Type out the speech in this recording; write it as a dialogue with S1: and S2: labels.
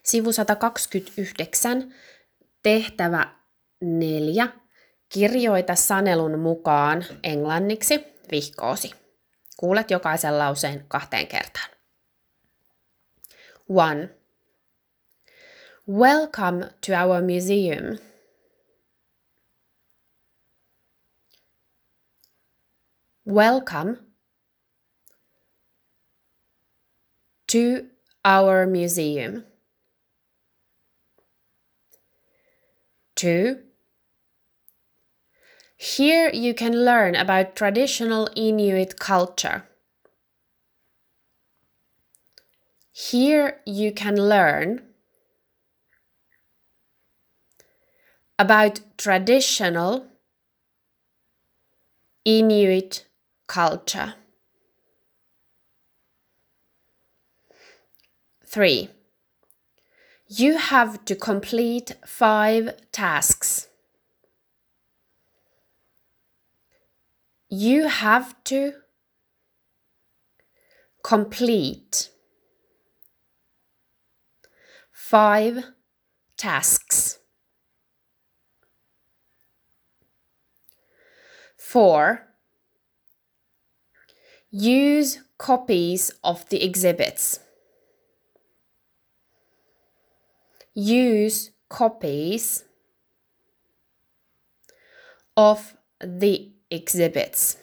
S1: Sivu 129, tehtävä 4. Kirjoita sanelun mukaan englanniksi vihkoosi. Kuulet jokaisen lauseen 2 kertaan. 1. Welcome to our museum. Welcome to our museum. 2. Here you can learn about traditional Inuit culture. Here you can learn about traditional Inuit culture. 3. You have to complete 5 tasks. You have to complete 5 tasks. 4. Use copies of the exhibits. Use copies of the exhibits.